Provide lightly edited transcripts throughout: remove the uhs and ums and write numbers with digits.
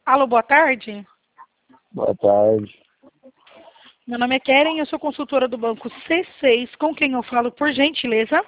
Alô, boa tarde. Boa tarde. Meu nome é Keren, eu sou consultora do banco C6. Com quem eu falo, por gentileza?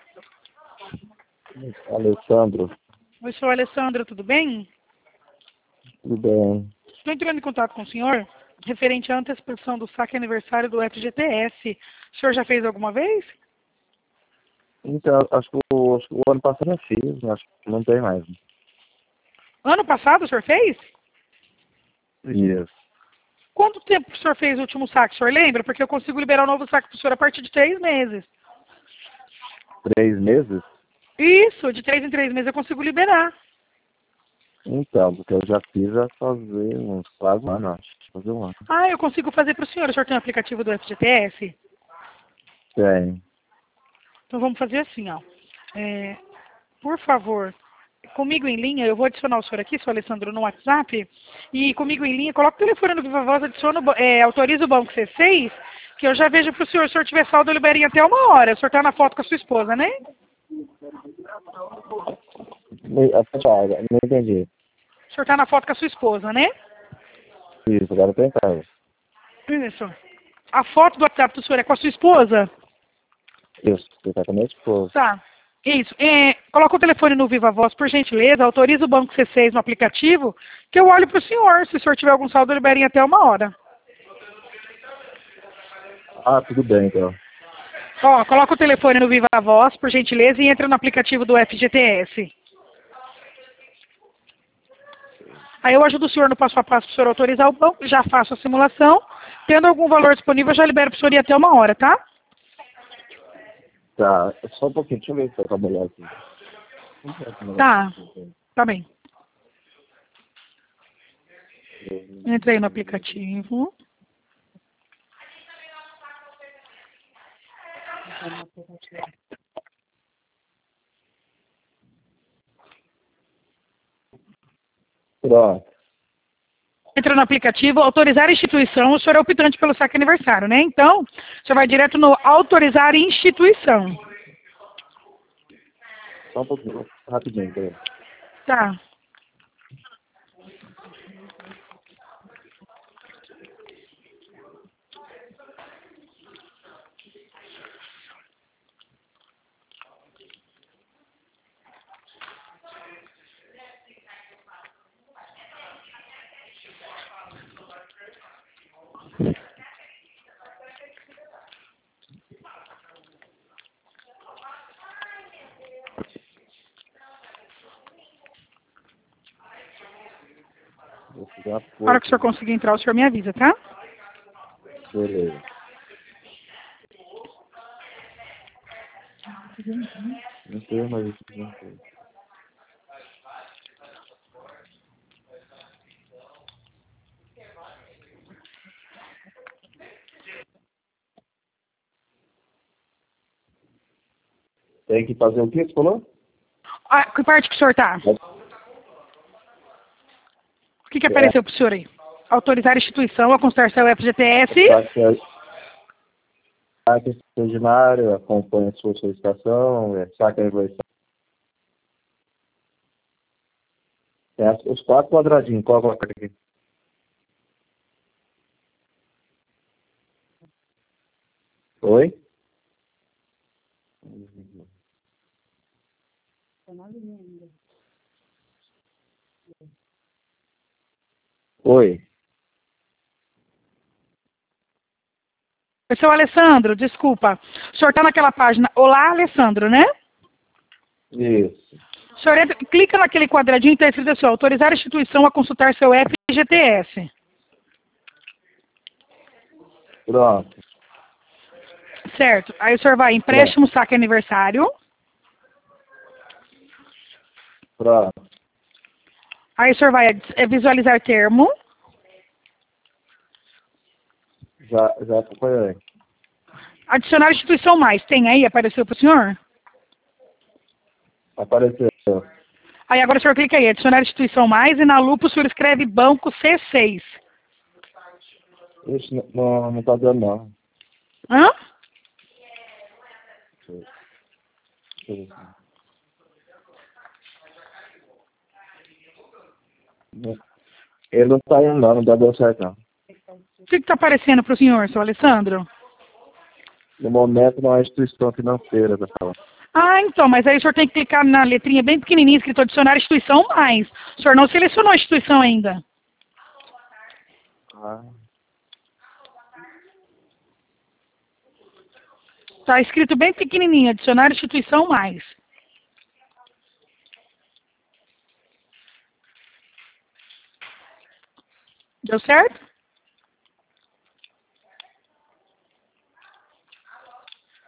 Alessandro, Oi, sou Alessandra, tudo bem? tudo bem? Estou entrando em contato com o senhor referente à antecipação do saque aniversário do FGTS. O senhor já fez alguma vez? Então, acho que o ano passado eu fiz, acho que não tem mais. Ano passado o senhor fez? Isso. Quanto tempo o senhor fez o último saque? O senhor lembra? Porque eu consigo liberar o novo saque para o senhor a partir de 3 meses. 3 meses? Isso, de 3 em 3 meses eu consigo liberar. Então, porque eu já fiz a fazer uns quase um ano, acho. Fazer um ano. Ah, eu consigo fazer para o senhor. O senhor tem o aplicativo do FGTS? Tem. Então vamos fazer assim, ó. Por favor, comigo em linha, eu vou adicionar o senhor aqui, sou Alessandro, no WhatsApp, e comigo em linha, coloca o telefone no Viva Voz, autoriza o banco C6, que eu já vejo para o senhor, se o senhor tiver saldo, eu libero em até 1 hora. O senhor está na foto com a sua esposa, né? Não entendi. O senhor está na foto com a sua esposa, né? Isso, agora tem casa. Isso. A foto do WhatsApp do senhor é com a sua esposa? Isso, você tá com a minha esposa. Tá. Isso. Coloca o telefone no Viva Voz, por gentileza, autoriza o banco C6 no aplicativo, que eu olho para o senhor. Se o senhor tiver algum saldo, eu libero em até 1 hora. Ah, tudo bem, então. Ó, coloca o telefone no Viva Voz, por gentileza, e entra no aplicativo do FGTS. Aí eu ajudo o senhor no passo a passo para o senhor autorizar o banco, já faço a simulação. Tendo algum valor disponível, eu já libero para o senhor ir até 1 hora, tá? Tá, só um pouquinho, deixa eu ver se tá melhor aqui. Tá, tá bem. Entrei no aplicativo. Pronto. Entra no aplicativo, autorizar a instituição, o senhor é optante pelo saque aniversário, né? Então, o senhor vai direto no autorizar instituição. Só um pouquinho, rapidinho, peraí. Tá. Vou fazer uma Na hora que o força. senhor conseguir entrar, o senhor me avisa, tá? Beleza. Não tem mais isso, não tem. Tem que fazer o que você falou? Ah, que parte que o senhor tá? O que apareceu pro senhor aí? Autorizar a instituição a constar seu FGTS. Saque extraordinário, acompanha a sua solicitação, saque aniversário. Tem os 4 quadradinhos, qual coloca aqui? Oi? Oi? Seu Alessandro, desculpa. O senhor tá naquela página. Olá, Alessandro, né? Isso. O senhor clica naquele quadradinho e está escrito assim, ó, autorizar a instituição a consultar seu FGTS. Pronto. Certo. Aí o senhor vai empréstimo, saque aniversário. Pronto. Aí o senhor vai visualizar termo. Já acompanhei. Adicionar instituição mais. Tem aí? Apareceu para o senhor? Apareceu. Aí agora o senhor clica aí, adicionar instituição mais, e na lupa o senhor escreve banco C6. Isso não tá dando, não. Hã? Deixa eu ver aqui. Ele não tá indo não deu certo não. O que está aparecendo para o senhor, seu Alessandro? No momento não é instituição financeira, tá falando. Ah, então, mas aí o senhor tem que clicar na letrinha bem pequenininha, escrito adicionar instituição mais. O senhor não selecionou a instituição ainda. Ah, Está escrito bem pequenininho, adicionar instituição mais. Deu certo?